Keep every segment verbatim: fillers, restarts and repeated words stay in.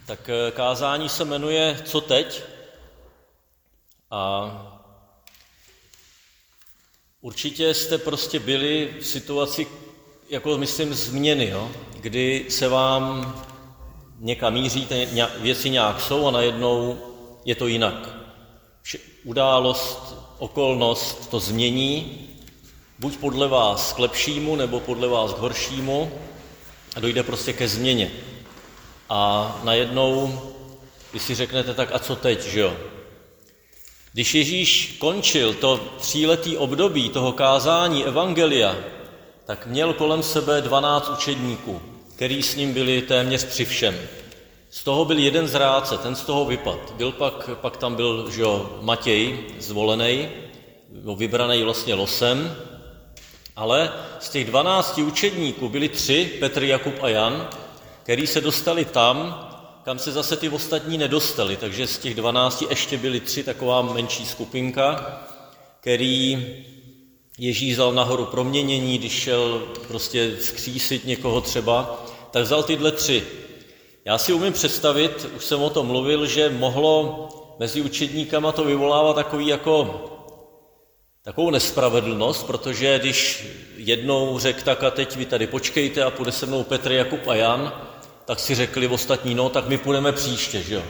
Tak kázání se jmenuje Co teď? A určitě jste prostě byli v situaci, jako myslím, změny, jo? Kdy se vám někam míříte, věci nějak jsou a najednou je to jinak. Událost, okolnost to změní, buď podle vás k lepšímu, nebo podle vás k horšímu a dojde prostě ke změně. A najednou, když si řeknete, tak a co teď, že jo? Když Ježíš končil to tříletý období toho kázání evangelia, tak měl kolem sebe dvanáct učedníků, který s ním byli téměř při všem. Z toho byl jeden zrádce, ten z toho vypad. Byl pak, pak tam byl, že jo, Matěj, zvolený, vybraný vlastně losem, ale z těch dvanácti učedníků byli tři, Petr, Jakub a Jan, který se dostali tam, kam se zase ty ostatní nedostali. Takže z těch dvanácti ještě byli tři, taková menší skupinka, který Ježíš vzal nahoru proměnění, když šel prostě vzkřísit někoho třeba, tak vzal tyhle tři. Já si umím představit, už jsem o tom mluvil, že mohlo mezi učedníkama to vyvolávat takový jako, takovou nespravedlnost, protože když jednou řekl, tak a teď vy tady počkejte a půjde se mnou Petr, Jakub a Jan, tak si řekli ostatní, no tak my půjdeme příště, že jo.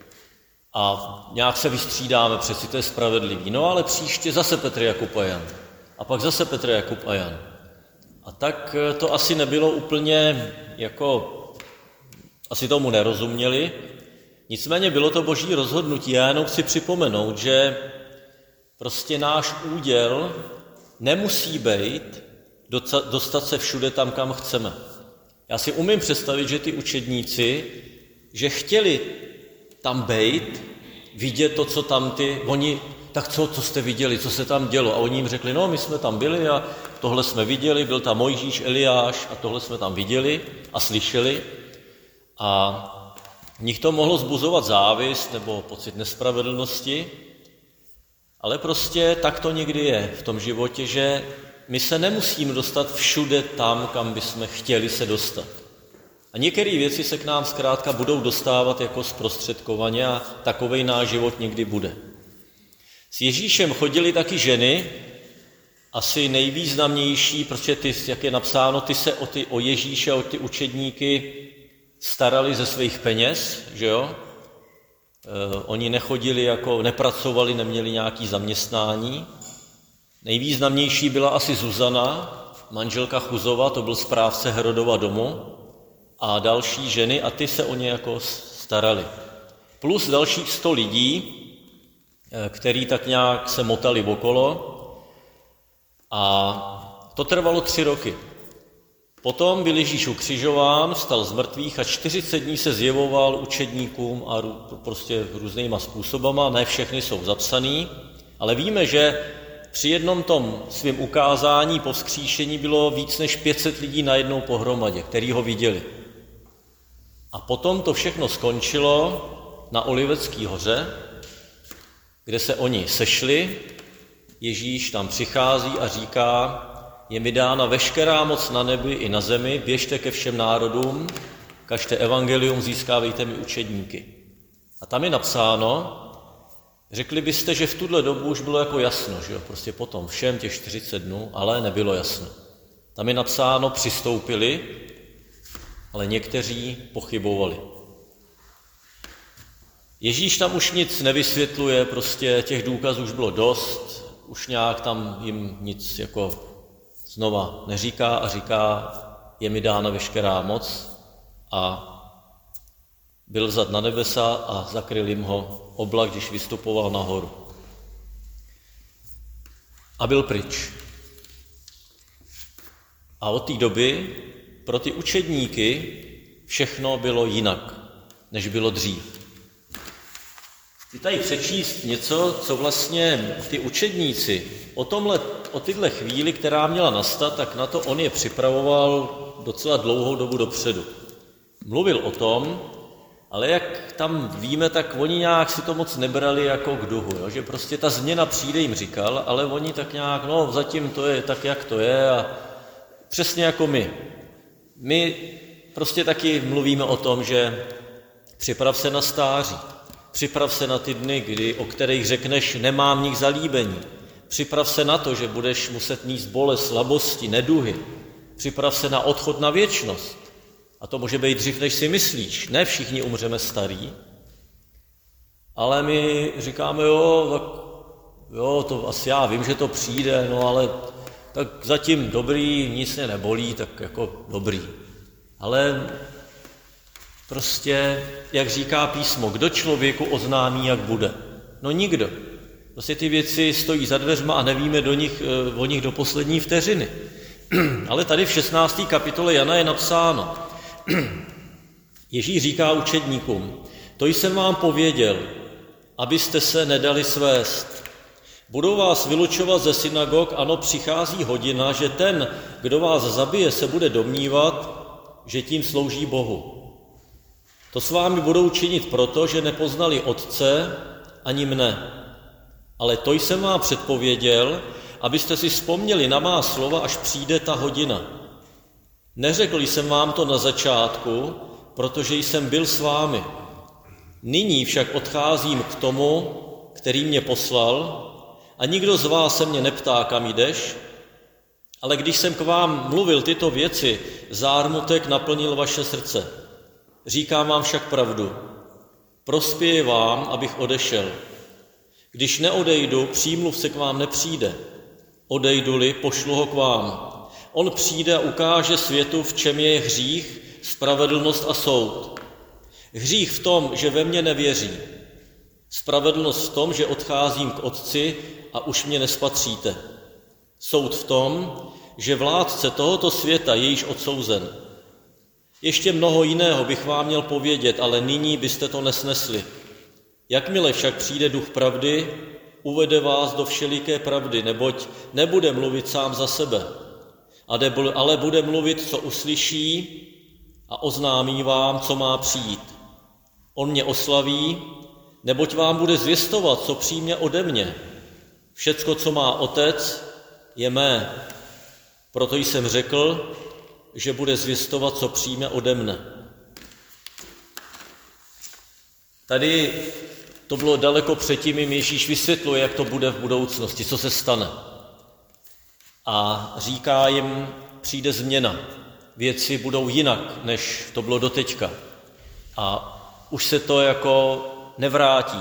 A nějak se vystřídáme, přeci to je spravedlivý. No ale příště zase Petr, Jakub a Jan. A pak zase Petr, Jakub a Jan. A tak to asi nebylo úplně jako, asi tomu nerozuměli. Nicméně bylo to boží rozhodnutí. Já jenom chci připomenout, že prostě náš úděl nemusí být dostat se všude tam, kam chceme. Já si umím představit, že ty učedníci, že chtěli tam bejt, vidět to, co tam ty, oni, tak co, co jste viděli, co se tam dělo? A oni jim řekli, no my jsme tam byli a tohle jsme viděli, byl tam Mojžíš, Eliáš a tohle jsme tam viděli a slyšeli. A v nich to mohlo zbuzovat závist nebo pocit nespravedlnosti, ale prostě tak to někdy je v tom životě, že my se nemusíme dostat všude tam, kam bychom chtěli se dostat. A některé věci se k nám zkrátka budou dostávat jako zprostředkovaně a takovej náš život někdy bude. S Ježíšem chodily taky ženy, asi nejvýznamnější, protože ty, jak je napsáno, ty se o, ty, o Ježíše, o ty učedníky starali ze svých peněz, že jo? E, oni nechodili, jako nepracovali, neměli nějaký zaměstnání. Nejvýznamnější byla asi Zuzana, manželka Chuzova, to byl správce Herodova domu, a další ženy, a ty se o ně jako starali. Plus dalších sto lidí, který tak nějak se motali okolo, a to trvalo tři roky. Potom byl Ježíš ukřižován, vstal z mrtvých a čtyřicet dní se zjevoval učedníkům a prostě různýma způsobama, ne všechny jsou zapsaný, ale víme, že při jednom tom svém ukázání po vzkříšení bylo víc než pět set lidí najednou pohromadě, který ho viděli. A potom to všechno skončilo na Olivecké hoře, kde se oni sešli. Ježíš tam přichází a říká, je mi dána veškerá moc na nebi i na zemi, běžte ke všem národům, kažte evangelium, získávejte mi učedníky. A tam je napsáno, řekli byste, že v tuhle dobu už bylo jako jasno, že jo, prostě potom všem těch čtyřicet dnů, ale nebylo jasno. Tam je napsáno, přistoupili, ale někteří pochybovali. Ježíš tam už nic nevysvětluje, prostě těch důkazů už bylo dost, už nějak tam jim nic jako znova neříká a říká, je mi dána veškerá moc, a byl vzat na nebesa a zakryl jim ho oblak, když vystupoval nahoru. A byl pryč. A od té doby pro ty učedníky všechno bylo jinak, než bylo dřív. Chci tady přečíst něco, co vlastně ty učedníci o, tomhle, o tyhle chvíli, která měla nastat, tak na to on je připravoval docela dlouhou dobu dopředu. Mluvil o tom, ale jak tam víme, tak oni nějak si to moc nebrali jako k duhu, jo? Že prostě ta změna přijde, jim říkal, ale oni tak nějak, no zatím to je tak, jak to je, a přesně jako my. My prostě taky mluvíme o tom, že Připrav se na stáří. Připrav se na ty dny, kdy, o kterých řekneš, nemám v nich zalíbení. Připrav se na to, že budeš muset níst bolest, slabosti, neduhy. Připrav se na odchod na věčnost. A to může být dřív, než si myslíš. Ne všichni umřeme starý, ale my říkáme, jo, tak, jo, to asi já vím, že to přijde, no ale tak zatím dobrý, nic mě nebolí, tak jako dobrý. Ale prostě, jak říká písmo, kdo člověku oznámí, jak bude? No nikdo. Prostě ty věci stojí za dveřma a nevíme do nich, o nich do poslední vteřiny. Ale tady v šestnácté kapitole Jana je napsáno, Ježíš říká učedníkům, to jsem vám pověděl, abyste se nedali svést. Budou vás vylučovat ze synagog, ano, přichází hodina, že ten, kdo vás zabije, se bude domnívat, že tím slouží Bohu. To s vámi budou činit proto, že nepoznali Otce ani mne. Ale to jsem vám předpověděl, abyste si vzpomněli na má slova, až přijde ta hodina. Neřekl jsem vám to na začátku, protože jsem byl s vámi. Nyní však odcházím k tomu, který mě poslal, a nikdo z vás se mě neptá, kam jdeš, ale když jsem k vám mluvil tyto věci, zármutek naplnil vaše srdce. Říkám vám však pravdu. Prospěje vám, abych odešel. Když neodejdu, přímluvce k vám nepřijde. Odejdu-li, pošlu ho k vám. On přijde a ukáže světu, v čem je hřích, spravedlnost a soud. Hřích v tom, že ve mně nevěří. Spravedlnost v tom, že odcházím k Otci a už mě nespatříte. Soud v tom, že vládce tohoto světa je již odsouzen. Ještě mnoho jiného bych vám měl povědět, ale nyní byste to nesnesli. Jakmile však přijde duch pravdy, uvede vás do všeliké pravdy, neboť nebude mluvit sám za sebe, ale bude mluvit, co uslyší a oznámí vám, co má přijít. On mě oslaví, neboť vám bude zvěstovat, co přijme ode mě. Všecko, co má Otec, je mé. Proto jsem řekl, že bude zvěstovat, co přijme ode mne. Tady to bylo daleko předtím, jim Ježíš vysvětluje, jak to bude v budoucnosti, co se stane. A říká jim, přijde změna. Věci budou jinak, než to bylo doteďka. A už se to jako nevrátí.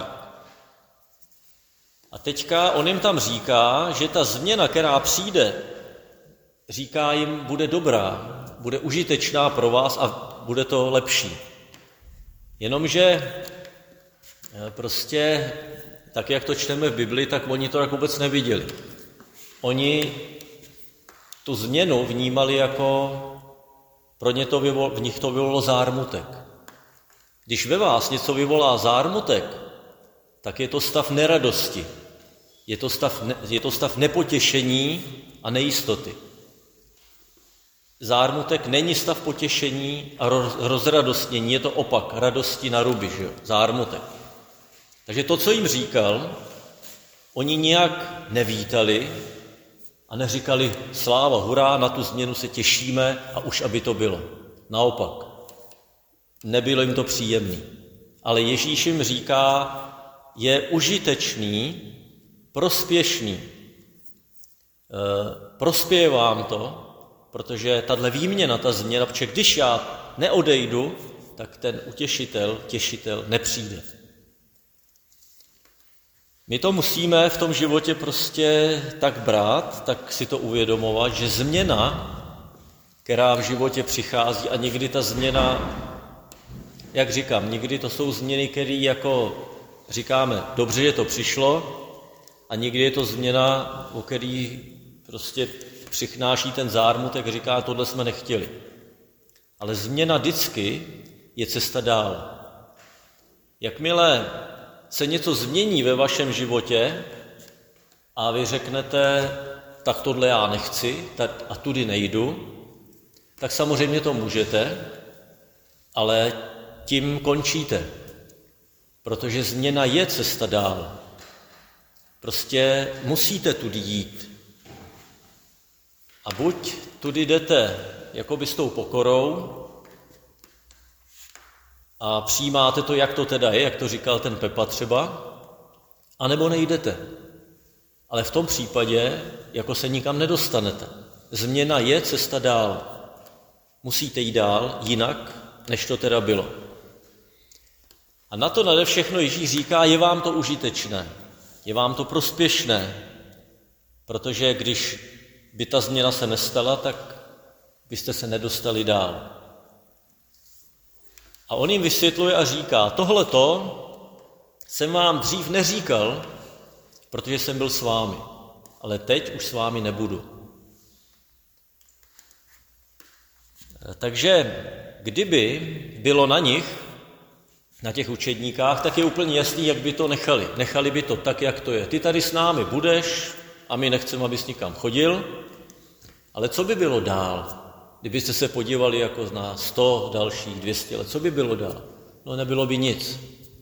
A teďka on jim tam říká, že ta změna, která přijde, říká jim, bude dobrá, bude užitečná pro vás a bude to lepší. Jenomže prostě, tak jak to čteme v Bibli, tak oni to tak vůbec neviděli. Oni tu změnu vnímali jako, pro ně to vyvol, v nich to vyvolalo zármutek. Když ve vás něco vyvolá zármutek, tak je to stav neradosti. Je to stav, ne, je to stav nepotěšení a nejistoty. Zármutek není stav potěšení a rozradostnění, je to opak, radosti na ruby, že jo? Zármutek. Takže to, co jim říkal, oni nijak nevítali a neříkali sláva, hurá, na tu změnu se těšíme a už aby to bylo. Naopak, nebylo jim to příjemný. Ale Ježíš jim říká, je užitečný, prospěšný. E, prospěje vám to, protože tahle výměna, ta změna, protože když já neodejdu, tak ten utěšitel, těšitel nepřijde. My to musíme v tom životě prostě tak brát, tak si to uvědomovat, že změna, která v životě přichází, a někdy ta změna, jak říkám, někdy to jsou změny, které jako říkáme, dobře, že to přišlo, a někdy je to změna, o který prostě přichnáší ten zármutek, říká, tohle jsme nechtěli. Ale změna vždycky je cesta dál. Jakmile se něco změní ve vašem životě a vy řeknete, tak tohle já nechci tak a tudy nejdu, tak samozřejmě to můžete, ale tím končíte. Protože změna je cesta dál. Prostě musíte tudy jít. A buď tudy jdete jakoby s tou pokorou a přijímáte to, jak to teda je, jak to říkal ten Pepa třeba, anebo nejdete. Ale v tom případě jako se nikam nedostanete. Změna je cesta dál. Musíte jít dál jinak, než to teda bylo. A na to nade všechno Ježíš říká, je vám to užitečné, je vám to prospěšné, protože když by ta změna se nestala, tak byste se nedostali dál. A on jim vysvětluje a říká, tohleto jsem vám dřív neříkal, protože jsem byl s vámi, ale teď už s vámi nebudu. Takže kdyby bylo na nich, na těch učedníkách, tak je úplně jasný, jak by to nechali. Nechali by to tak, jak to je. Ty tady s námi budeš a my nechceme, abys nikam chodil, ale co by bylo dál? Kdybyste se podívali jako na sto dalších, dvě stě let, co by bylo dál? No nebylo by nic.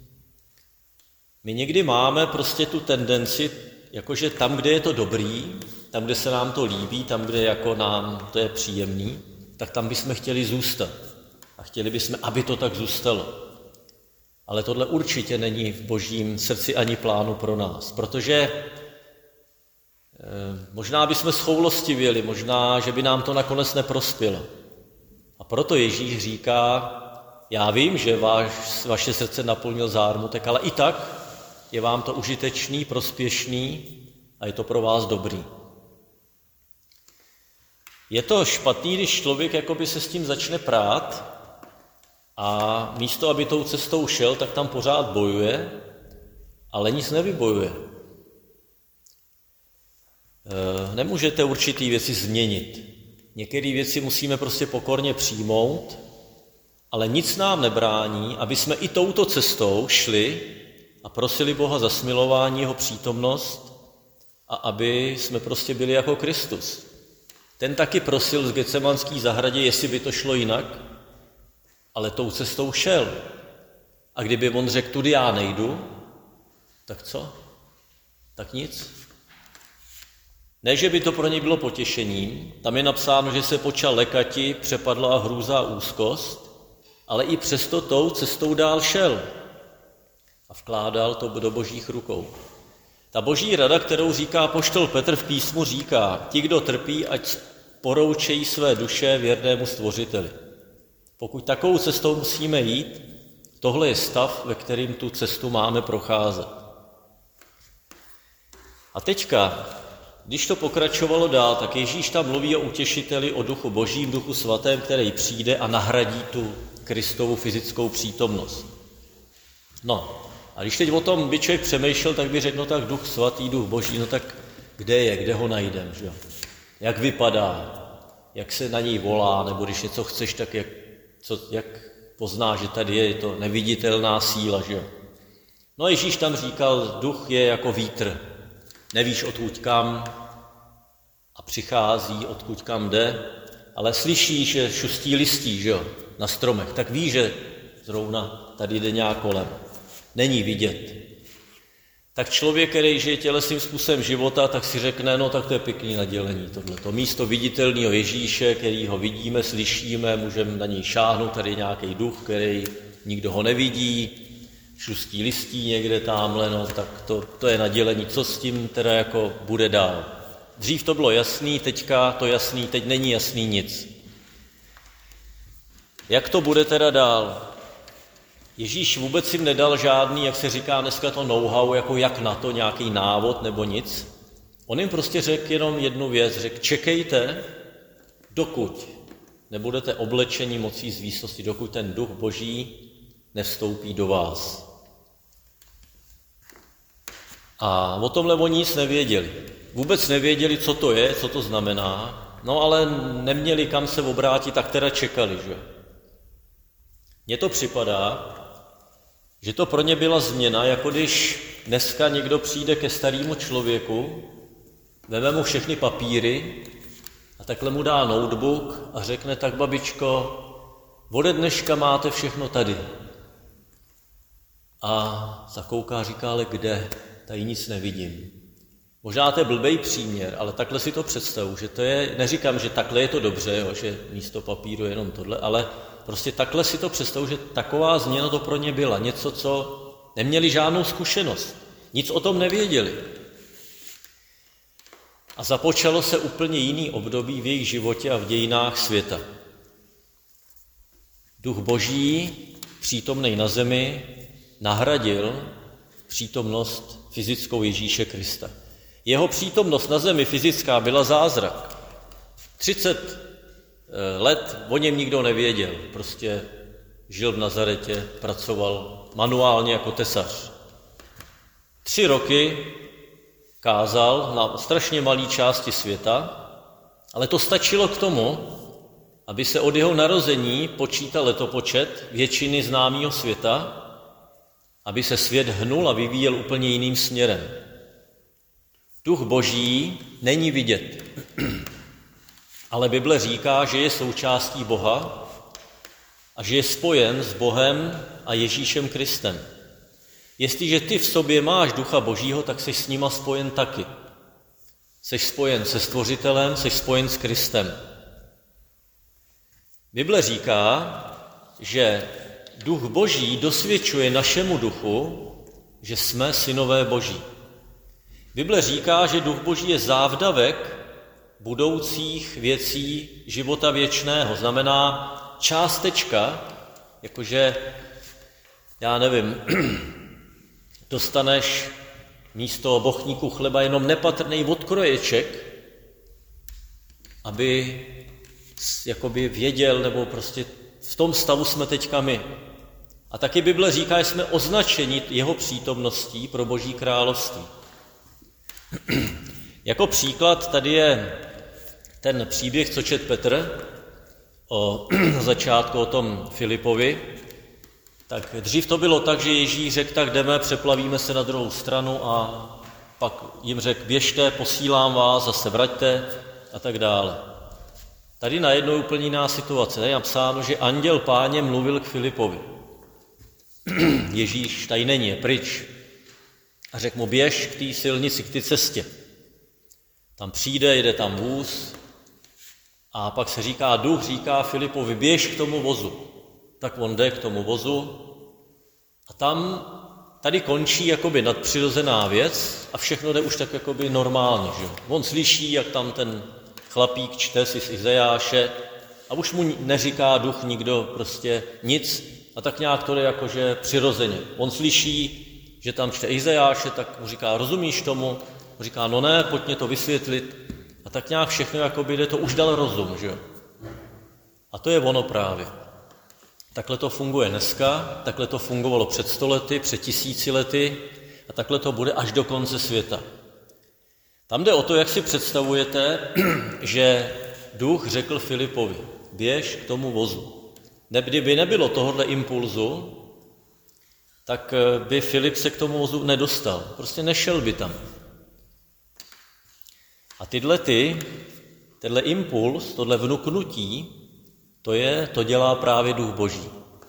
My někdy máme prostě tu tendenci, jakože tam, kde je to dobrý, tam, kde se nám to líbí, tam, kde jako nám to je příjemný, tak tam bychom chtěli zůstat. A chtěli bychom, aby to tak zůstalo. Ale tohle určitě není v Božím srdci ani plánu pro nás, protože eh, možná bychom schoulostivěli, možná, že by nám to nakonec neprospělo. A proto Ježíš říká, já vím, že váš, vaše srdce naplnil zármutek, ale i tak je vám to užitečný, prospěšný a je to pro vás dobrý. Je to špatný, když člověk jakoby se s tím začne prát a místo, aby tou cestou šel, tak tam pořád bojuje, ale nic nevybojuje. Nemůžete určitý věci změnit. Některé věci musíme prostě pokorně přijmout, ale nic nám nebrání, aby jsme i touto cestou šli a prosili Boha za smilování, jeho přítomnost a aby jsme prostě byli jako Kristus. Ten taky prosil z Getsemanské zahradě, jestli by to šlo jinak, ale tou cestou šel. A kdyby on řekl, tudy já nejdu, tak co? Tak nic. Ne, že by to pro něj bylo potěšením, tam je napsáno, že se počal lekati, přepadla hrůza a úzkost, ale i přesto tou cestou dál šel a vkládal to do Božích rukou. Ta Boží rada, kterou říká apoštol Petr v písmu, říká, ti, kdo trpí, ať poroučejí své duše věrnému Stvořiteli. Pokud takovou cestou musíme jít, tohle je stav, ve kterým tu cestu máme procházet. A teďka, když to pokračovalo dál, tak Ježíš tam mluví o utěšiteli, o duchu Božím, duchu svatém, který přijde a nahradí tu Kristovu fyzickou přítomnost. No, a když teď o tom by člověk přemýšlel, tak by řekl, no tak duch svatý, duch Boží, no tak kde je, kde ho najdem, že jo? Jak vypadá, jak se na něj volá, nebo když něco chceš, tak jak, co, jak pozná, že tady je, je to neviditelná síla, že jo? No Ježíš tam říkal, duch je jako vítr, nevíš odkud kam a přichází, odkud kam jde, ale slyšíš, že šustí listí, že jo, na stromech, tak víš, že zrovna tady jde nějak kolem. Není vidět. Tak člověk, který žije tělesným způsobem života, tak si řekne, no tak to je pěkný nadělení tohleto. Místo viditelného Ježíše, který ho vidíme, slyšíme, můžeme na něj šáhnout, tady je nějaký duch, který nikdo ho nevidí, šustí listí někde támhle, no tak to, to je nadělení. Co s tím teda jako bude dál? Dřív to bylo jasný, teďka to jasný, teď není jasný nic. Jak to bude teda dál? Ježíš vůbec jim nedal žádný, jak se říká dneska to know-how, jako jak na to, nějaký návod nebo nic. On jim prostě řekl jenom jednu věc, řekl, čekejte, dokud nebudete oblečeni mocí z výsosti, dokud ten duch Boží nevstoupí do vás. A o tomhle oni nic nevěděli. Vůbec nevěděli, co to je, co to znamená, no ale neměli kam se obrátit, tak teda čekali, že? Mně to připadá, že to pro ně byla změna, jako když dneska někdo přijde ke starému člověku, veme mu všechny papíry a takhle mu dá notebook a řekne, tak babičko, ode dneška máte všechno tady. A zakouká a říká, ale kde? Tady nic nevidím. Možná to je blbej příměr, ale takhle si to představu, že to je, neříkám, že takhle je to dobře, jo, že místo papíru je jenom tohle, ale prostě takhle si to představu, že taková změna to pro ně byla. Něco, co neměli žádnou zkušenost. Nic o tom nevěděli. A započalo se úplně jiný období v jejich životě a v dějinách světa. Duch Boží, přítomný na zemi, nahradil přítomnost fyzickou Ježíše Krista. Jeho přítomnost na zemi fyzická byla zázrak. třicet let o něm nikdo nevěděl. Prostě žil v Nazaretě, pracoval manuálně jako tesař. Tři roky kázal na strašně malé části světa, ale to stačilo k tomu, aby se od jeho narození počítal letopočet většiny známého světa, aby se svět hnul a vyvíjel úplně jiným směrem. Duch Boží není vidět, ale Bible říká, že je součástí Boha a že je spojen s Bohem a Ježíšem Kristem. Jestliže ty v sobě máš Ducha Božího, tak jsi s nima spojen taky. Jsi spojen se Stvořitelem, jsi spojen s Kristem. Bible říká, že Duch Boží dosvědčuje našemu duchu, že jsme synové Boží. Bible říká, že Duch Boží je závdavek budoucích věcí života věčného. Znamená částečka, jakože, já nevím, dostaneš místo bochníku chleba jenom nepatrný odkroječek, aby jakoby věděl, nebo prostě v tom stavu jsme teďka my. A taky Bible říká, že jsme označeni jeho přítomností pro Boží království. Jako příklad tady je ten příběh, co čet Petr o začátku o tom Filipovi. Tak dřív to bylo tak, že Ježíš řekl, tak jdeme, přeplavíme se na druhou stranu a pak jim řekl, běžte, posílám vás, zase vraťte a tak dále. Tady najednou úplně jiná situace. Tady je napsáno, že anděl Páně mluvil k Filipovi. Ježíš tady není, je pryč. A řekl mu, běž k té silnici, k té cestě. Tam přijde, jede tam vůz a pak se říká, duch říká Filipovi, běž k tomu vozu. Tak on jde k tomu vozu a tam tady končí jakoby nadpřirozená věc a všechno jde už tak jakoby normálně. Že? On slyší, jak tam ten chlapík čte si z Izajáše a už mu neříká duch nikdo prostě nic a tak nějak to jde jakože přirozeně. On slyší, že tam čte Izajáše, tak mu říká, rozumíš tomu? On říká, no ne, pojď mě to vysvětlit. A tak nějak všechno jakoby jde, to už dal rozum. Že? A to je ono právě. Takhle to funguje dneska, takhle to fungovalo před sto lety, před tisíci lety a takhle to bude až do konce světa. Tam jde o to, jak si představujete, že duch řekl Filipovi, běž k tomu vozu. Kdyby nebylo tohohle impulzu, tak by Filip se k tomu vozu nedostal. Prostě nešel by tam. A tyhle ty, tenhle impuls, tohle vnuknutí, to je, to dělá právě duch Boží.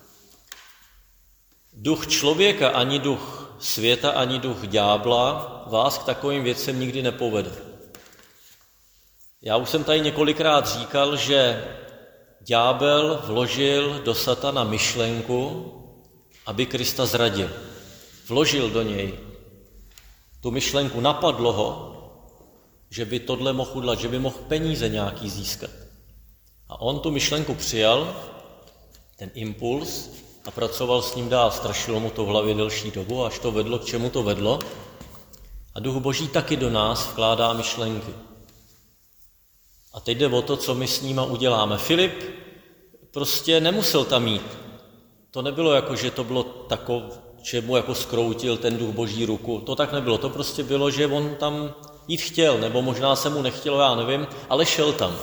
Duch člověka, ani duch světa, ani duch ďábla vás k takovým věcem nikdy nepovede. Já už jsem tady několikrát říkal, že ďábel vložil do satana myšlenku, aby Krista zradil. Vložil do něj tu myšlenku, napadlo ho, že by tohle mohl udělat, že by mohl peníze nějaký získat. A on tu myšlenku přijal, ten impuls, a pracoval s ním dál. Strašilo mu to v hlavě delší dobu, až to vedlo, k čemu to vedlo. A Duch Boží taky do nás vkládá myšlenky. A teď jde o to, co my s nima uděláme. Filip prostě nemusel tam jít. To nebylo jako, že to bylo takové, že mu jako skroutil ten Duch Boží ruku. To tak nebylo. To prostě bylo, že on tam jít chtěl, nebo možná se mu nechtělo, já nevím, ale šel tam.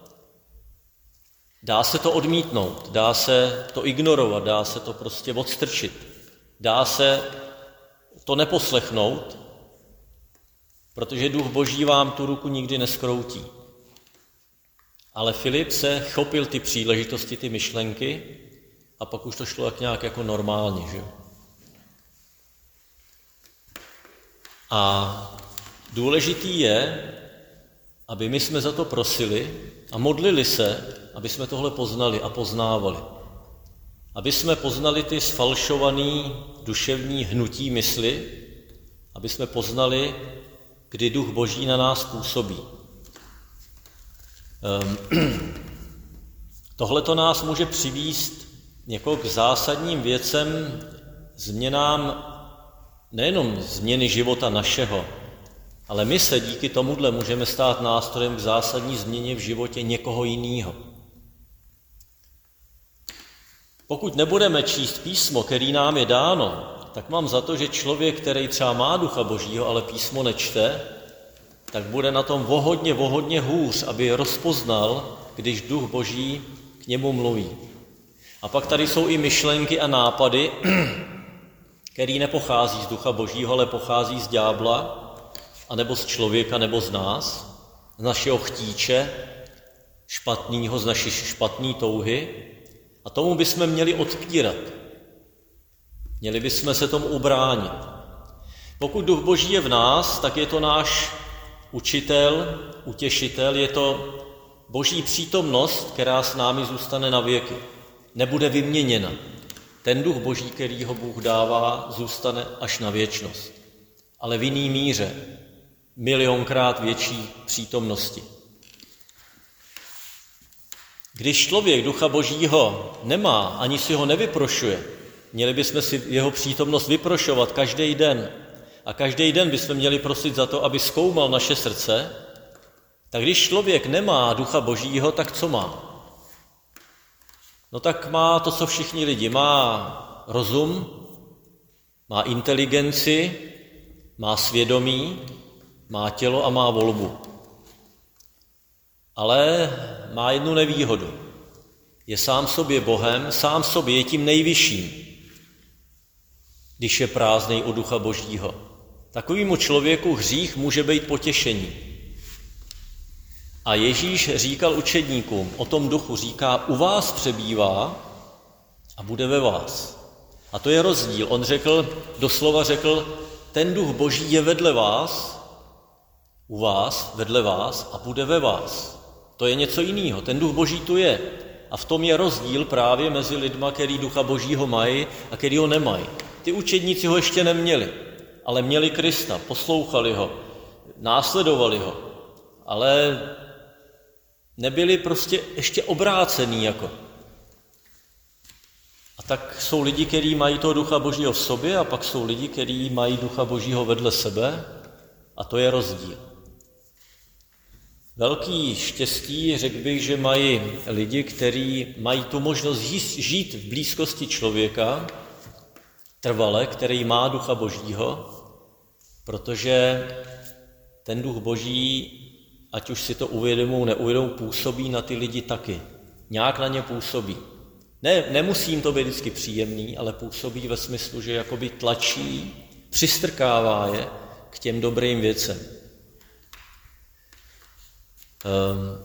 Dá se to odmítnout, dá se to ignorovat, dá se to prostě odstrčit. Dá se to neposlechnout, protože Duch Boží vám tu ruku nikdy neskroutí. Ale Filip se chopil ty příležitosti, ty myšlenky a pak už to šlo tak nějak jako normálně. Že? A důležitý je, aby my jsme za to prosili a modlili se, aby jsme tohle poznali a poznávali. aby jsme poznali ty sfalšované duševní hnutí mysli, aby jsme poznali, kdy Duch Boží na nás působí. Tohle to nás může přivést jako k zásadním věcem, změnám, nejenom změny života našeho, ale my se díky tomuhle můžeme stát nástrojem k zásadní změně v životě někoho jiného. Pokud nebudeme číst písmo, který nám je dáno, tak mám za to, že člověk, který třeba má Ducha Božího, ale písmo nečte, tak bude na tom vohodně, vohodně hůř, aby rozpoznal, když Duch Boží k němu mluví. A pak tady jsou i myšlenky a nápady, které nepochází z Ducha Božího, ale pochází z ďábla, anebo z člověka, nebo z nás, z našeho chtíče, špatného, z naší špatné touhy. A tomu bychom měli odpírat. Měli bychom se tomu ubránit. Pokud Duch Boží je v nás, tak je to náš učitel, utěšitel, je to Boží přítomnost, která s námi zůstane na věky. Nebude vyměněna. Ten Duch Boží, který ho Bůh dává, zůstane až na věčnost. Ale v jiný míře, milionkrát větší přítomnosti. Když člověk Ducha Božího nemá, ani si ho nevyprošuje, měli bychom si jeho přítomnost vyprošovat každý den. A každý den bychom měli prosit za to, aby zkoumal naše srdce. Tak když člověk nemá Ducha Božího, tak co má? No tak má to, co všichni lidi. Má rozum, má inteligenci, má svědomí, má tělo a má volbu. Ale má jednu nevýhodu. Je sám sobě Bohem, sám sobě je tím nejvyšším, když je prázdnej u Ducha Božího. Takovému člověku hřích může být potěšení. A Ježíš říkal učedníkům, o tom duchu říká, u vás přebývá a bude ve vás. A to je rozdíl. On řekl, doslova řekl, ten Duch Boží je vedle vás, u vás, vedle vás a bude ve vás. To je něco jiného. Ten Duch Boží tu je. A v tom je rozdíl právě mezi lidma, který Ducha Božího mají a který ho nemají. Ty učedníci ho ještě neměli, ale měli Krista, poslouchali ho, následovali ho, ale nebyli prostě ještě obrácený jako. A tak jsou lidi, kteří mají toho Ducha Božího v sobě a pak jsou lidi, kteří mají Ducha Božího vedle sebe a to je rozdíl. Velký štěstí, řekl bych, že mají lidi, kteří mají tu možnost žít v blízkosti člověka, trvale, který má Ducha Božího, protože ten Duch Boží, ať už si to uvědomou, neuvědomou, působí na ty lidi taky. Nějak na ně působí. Ne, nemusí jim to být vždycky příjemný, ale působí ve smyslu, že jakoby tlačí, přistrkává je k těm dobrým věcem. Um,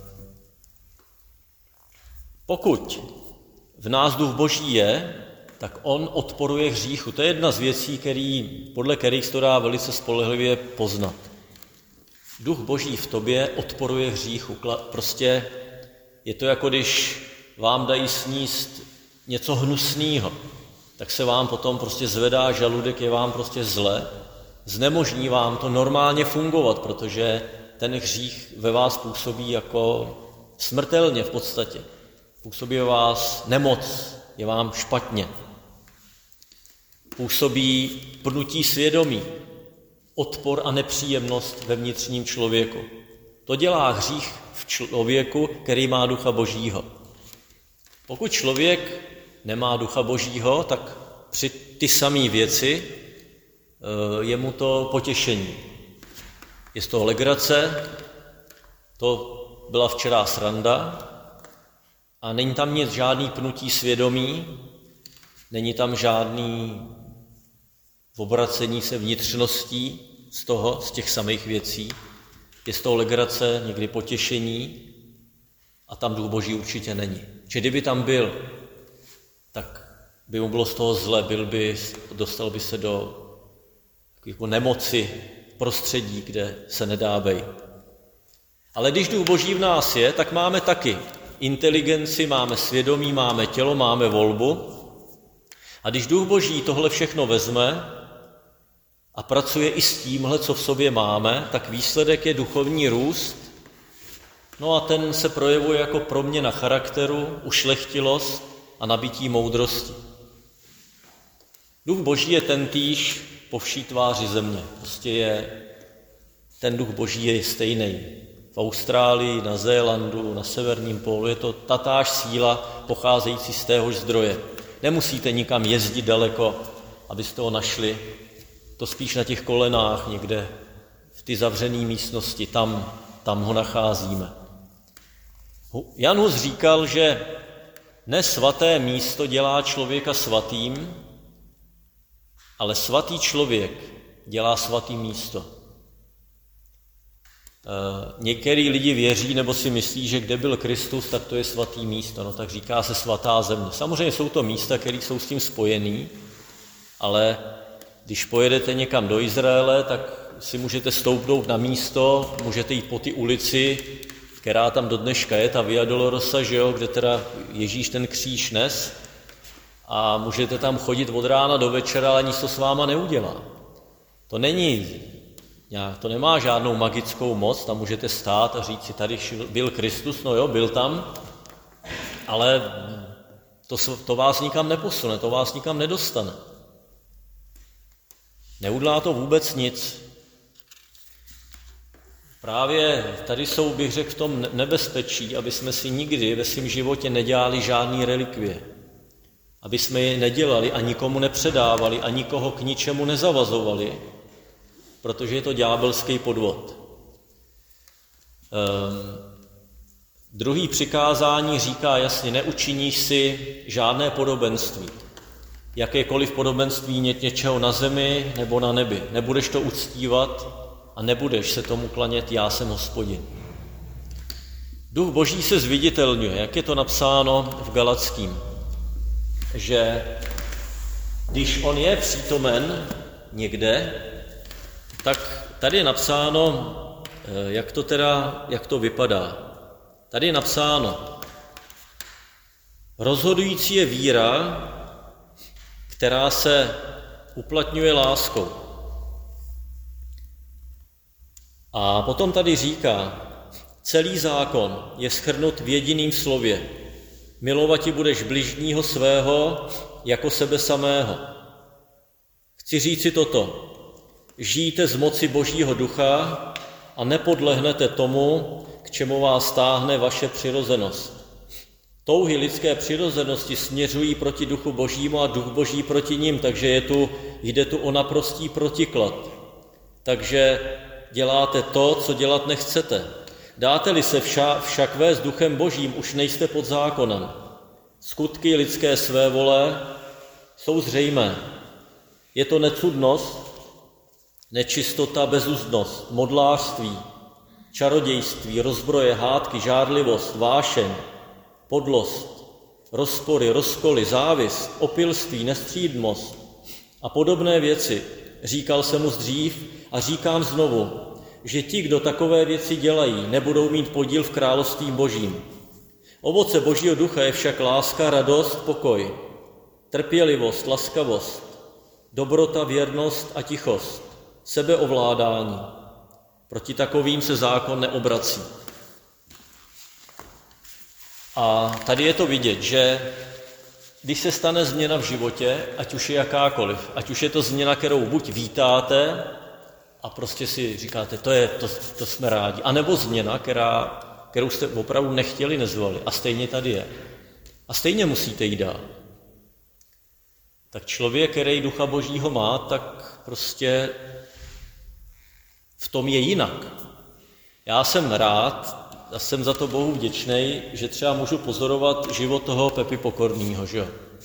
pokud v nás Duch Boží je, tak on odporuje hříchu. To je jedna z věcí, který, podle kterých se to dá velice spolehlivě poznat. Duch Boží v tobě odporuje hříchu. Prostě je to jako když vám dají sníst něco hnusného, tak se vám potom prostě zvedá žaludek, je vám prostě zle, znemožní vám to normálně fungovat, protože ten hřích ve vás působí jako smrtelně v podstatě. Působí ve vás nemoc, je vám špatně. Působí pnutí svědomí, odpor a nepříjemnost ve vnitřním člověku. To dělá hřích v člověku, který má Ducha Božího. Pokud člověk nemá Ducha Božího, tak při ty samé věci je mu to potěšení. Je z toho legrace, to byla včera sranda a není tam nic, žádný pnutí svědomí, není tam žádný obracení se vnitřností z toho, z těch samých věcí. Je z toho legrace, někdy potěšení a tam Duch Boží určitě není. Či kdyby tam byl, tak by mu bylo z toho zle, byl by, dostal by se do jako nemoci, prostředí, kde se nedá bejt. Ale když Duch Boží v nás je, tak máme taky inteligenci, máme svědomí, máme tělo, máme volbu A když Duch Boží tohle všechno vezme a pracuje i s tímhle, co v sobě máme, tak výsledek je duchovní růst. No a ten se projevuje jako proměna charakteru, ušlechtilost a nabití moudrosti. Duch Boží je tentýž po vší tváři země. Prostě je, ten Duch Boží je stejný. V Austrálii, na Zélandu, na severním pólu je to tatáž síla pocházející z téhož zdroje. Nemusíte nikam jezdit daleko, abyste ho našli. To spíš na těch kolenách někde v ty zavřené místnosti, tam, tam ho nacházíme. Jan Hus říkal, že ne svaté místo dělá člověka svatým, ale svatý člověk dělá svatý místo. Některý lidi věří nebo si myslí, že kde byl Kristus, tak to je svatý místo, no tak říká se svatá země. Samozřejmě jsou to místa, které jsou s tím spojený, ale když pojedete někam do Izraele, tak si můžete stoupnout na místo, můžete jít po ty ulici, která tam do dneška je, ta Via Dolorosa, že jo, kde teda Ježíš ten kříž nes, a můžete tam chodit od rána do večera, ale nic to s váma neudělá. To není, to nemá žádnou magickou moc, tam můžete stát a říct si, tady byl Kristus, no jo, byl tam, ale to, to vás nikam neposune, to vás nikam nedostane. Neudělá to vůbec nic. Právě tady jsou, bych řekl, v tom nebezpečí, aby jsme si nikdy ve svém životě nedělali žádný relikvie. Aby jsme je nedělali a nikomu nepředávali a nikoho k ničemu nezavazovali, protože je to ďábelský podvod. Ehm, druhý přikázání říká jasně, neučiníš si žádné podobenství. Jakékoliv podobenství něčeho na zemi nebo na nebi. Nebudeš to uctívat a nebudeš se tomu klanět, já jsem Hospodin. Duch Boží se zviditelňuje, jak je to napsáno v Galackým, že když on je přítomen někde, tak tady je napsáno, jak to teda, jak to vypadá. Tady je napsáno, rozhodující je víra, která se uplatňuje láskou. A potom tady říká, celý zákon je shrnut v jediném slově. Milovati budeš bližního svého jako sebe samého. Chci říci toto. Žijte z moci Božího ducha a nepodlehnete tomu, k čemu vás táhne vaše přirozenost. Touhy lidské přirozenosti směřují proti duchu Božímu a duch Boží proti nim, takže je tu, jde tu o naprostý protiklad. Takže děláte to, co dělat nechcete. Dáte-li se však, však vést duchem Božím, už nejste pod zákonem. Skutky lidské svévole jsou zřejmé. Je to necudnost, nečistota, bezuzdnost, modlářství, čarodějství, rozbroje, hádky, žárlivost, vášeň, podlost, rozpory, rozkoly, závist, opilství, nestřídmost a podobné věci. Říkal jsem už dřív a říkám znovu, že ti, kdo takové věci dělají, nebudou mít podíl v království Božím. Ovoce Božího ducha je však láska, radost, pokoj, trpělivost, laskavost, dobrota, věrnost a tichost, sebeovládání. Proti takovým se zákon neobrací. A tady je to vidět, že když se stane změna v životě, ať už je jakákoliv, ať už je to změna, kterou buď vítáte a prostě si říkáte, to, je, to, to jsme rádi, anebo změna, která, kterou jste opravdu nechtěli, nezvali a stejně tady je. A stejně musíte jít dál. Tak člověk, který ducha Božího má, tak prostě v tom je jinak. Já jsem rád, a jsem za to Bohu vděčnej, že třeba můžu pozorovat život toho Pepy Pokornýho, že jo.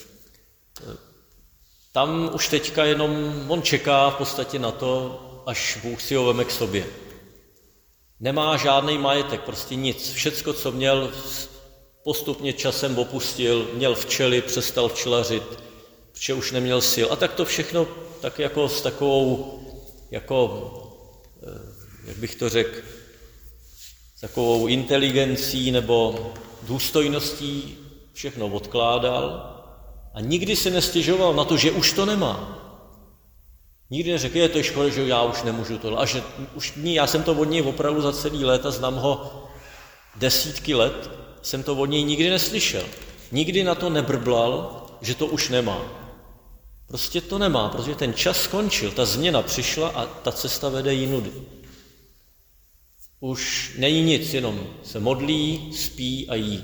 Tam už teďka jenom on čeká v podstatě na to, až Bůh si ho veme k sobě. Nemá žádný majetek, prostě nic. Všecko, co měl, postupně časem opustil, měl včely, přestal včelařit, protože už neměl sil. A tak to všechno tak jako s takovou, jako, jak bych to řekl, takovou inteligencí nebo důstojností všechno odkládal A nikdy si nestěžoval na to, že už to nemá. Nikdy neřekl, je to škoda, že já už nemůžu tohle. A že už ní, já jsem to od něj opravdu za celý léta, znám ho desítky let, jsem to od něj nikdy neslyšel. Nikdy na to nebrblal, že to už nemá. Prostě to nemá, protože ten čas skončil, ta změna přišla a ta cesta vede jinudy. Už není nic, jenom se modlí, spí a jí.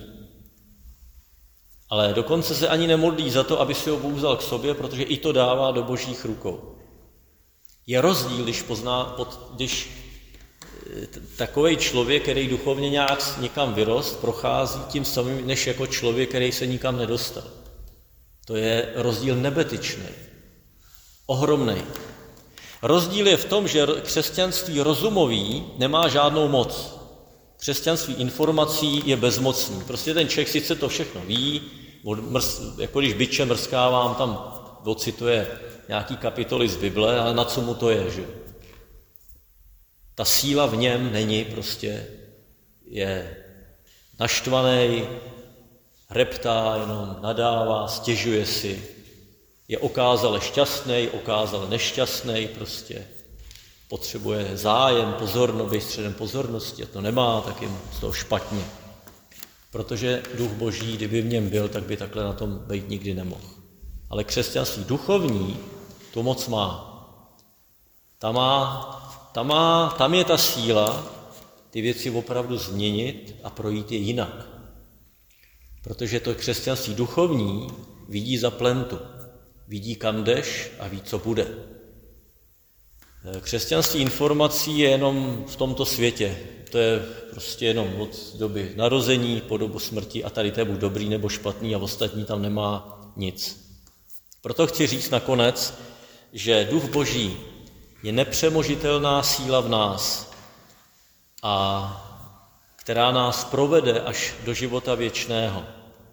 Ale dokonce se ani nemodlí za to, aby si ho Bůh vzal k sobě, protože i to dává do božích rukou. Je rozdíl, když pozná, když takovej člověk, který duchovně nějak někam vyrost, prochází tím samým, než jako člověk, který se nikam nedostal. To je rozdíl nebetyčný, ohromný. Rozdíl je v tom, že křesťanství rozumový nemá žádnou moc. Křesťanství informací je bezmocný. Prostě ten člověk sice to všechno ví, jako když biče mrskávám, tam ocituje nějaký kapitoly z Bible, ale na co mu to je, že? Ta síla v něm není, prostě je naštvaný, reptá, jenom nadává, stěžuje si, je okázale šťastný, okázale nešťastný, prostě potřebuje zájem, pozornost, být středem pozornosti a to nemá, tak je z toho špatně. Protože duch boží, kdyby v něm byl, tak by takhle na tom být nikdy nemohl. Ale křesťanství duchovní tu moc má. Tam, má, tam, má, tam je ta síla ty věci opravdu změnit a projít je jinak. Protože to křesťanství duchovní vidí za plentu. Vidí, kam jdeš a ví, co bude. Křesťanství informací je jenom v tomto světě. To je prostě jenom od doby narození po dobu smrti a tady to je buď dobrý nebo špatný a ostatní tam nemá nic. Proto chci říct nakonec, že duch boží je nepřemožitelná síla v nás, a která nás provede až do života věčného.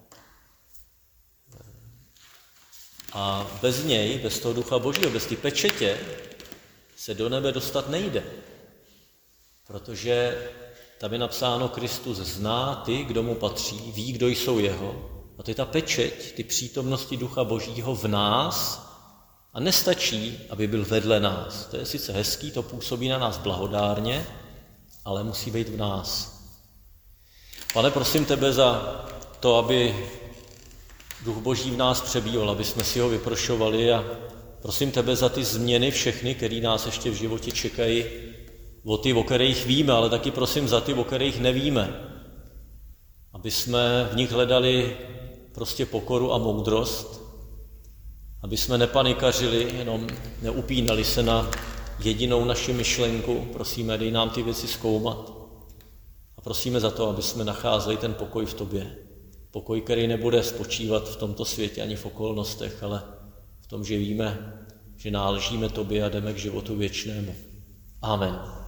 A bez něj, bez toho ducha božího, bez té pečetě, se do nebe dostat nejde. Protože tam je napsáno, Kristus zná ty, kdo mu patří, ví, kdo jsou jeho. A to je ta pečeť, ty přítomnosti ducha božího v nás a nestačí, aby byl vedle nás. To je sice hezký, to působí na nás blahodárně, ale musí být v nás. Pane, prosím tebe za to, aby duch boží v nás přebýval, aby jsme si ho vyprošovali a prosím tebe za ty změny všechny, které nás ještě v životě čekají, o ty, o kterých víme, ale taky prosím za ty, o kterých nevíme. Aby jsme v nich hledali prostě pokoru a moudrost, aby jsme nepanikařili, jenom neupínali se na jedinou naši myšlenku. Prosíme, dej nám ty věci zkoumat. A prosíme za to, aby jsme nacházeli ten pokoj v tobě. Pokoj, který nebude spočívat v tomto světě ani v okolnostech, ale v tom, že víme, že náležíme tobě a jdeme k životu věčnému. Amen.